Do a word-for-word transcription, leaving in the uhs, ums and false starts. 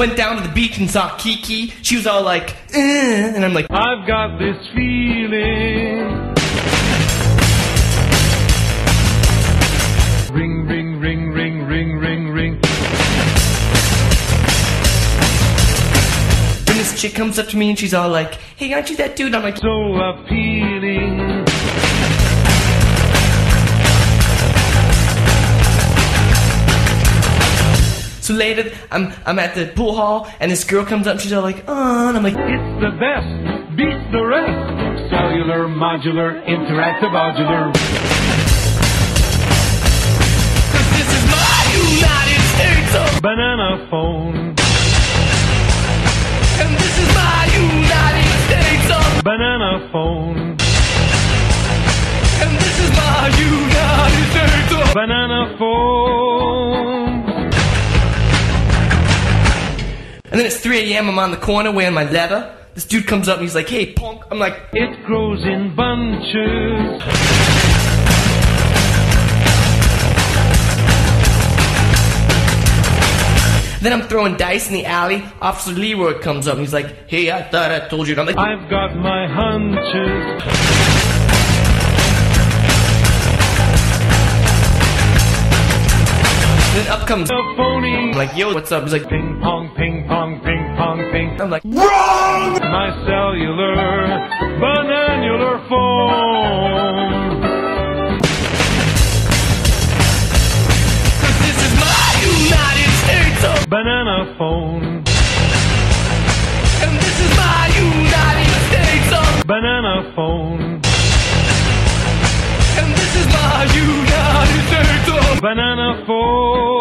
went down to the beach and saw Kiki. She was all like, eh, and I'm like, I've got this feeling. Ring, ring, ring, ring, ring, ring, ring. Then this chick comes up to me and she's all like, hey, aren't you that dude? I'm like, So appealing. so later, I'm I'm at the pool hall, and this girl comes up, and she's all like, oh, and I'm like, It's the best, beats the rest. Cellular, modular, interactive, modular. cause this is my United States of Banana phone. and this is my United States of Banana phone. and this is my United States of Banana phone. And then it's three a.m. I'm on the corner wearing my leather. This dude comes up and he's like, hey, punk. I'm like, It grows in bunches. then I'm throwing dice in the alley. Officer Leroy comes up and he's like, hey, I thought I told you. And I'm like, I've got my hunches. then up comes The phony. I'm like, yo, what's up? He's like, Ping pong, ping pong, ping pong, ping. I'm like, Wrong! My cellular, bananular phone. cause this is my United States of Banana phone. and this is my United States of Banana phone. and this is my United States of Banana phone.